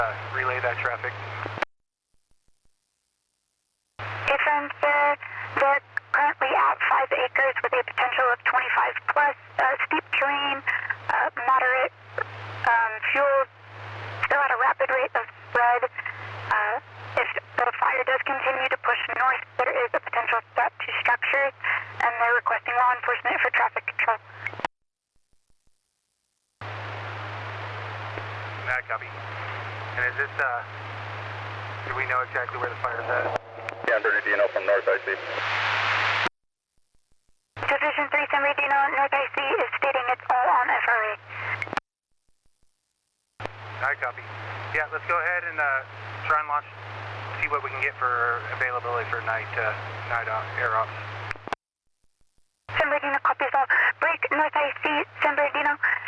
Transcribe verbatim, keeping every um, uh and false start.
Uh, relay that traffic. Different, sir. They're currently at five acres with a potential of twenty-five plus. Uh, steep terrain, uh, moderate um, fuel, still at a rapid rate of spread. Uh, if the fire does continue to push north, there is a potential threat to structures, and they're requesting law enforcement for traffic control. That copy. And is this, uh, do we know exactly where the fire's at? San Bernardino from North I C. Division three San Bernardino, North I C is stating it's all on F R A. I copy. Yeah, let's go ahead and uh, try and launch, see what we can get for availability for night, uh, night air ops. San Bernardino copies all. Break North I C, San Bernardino.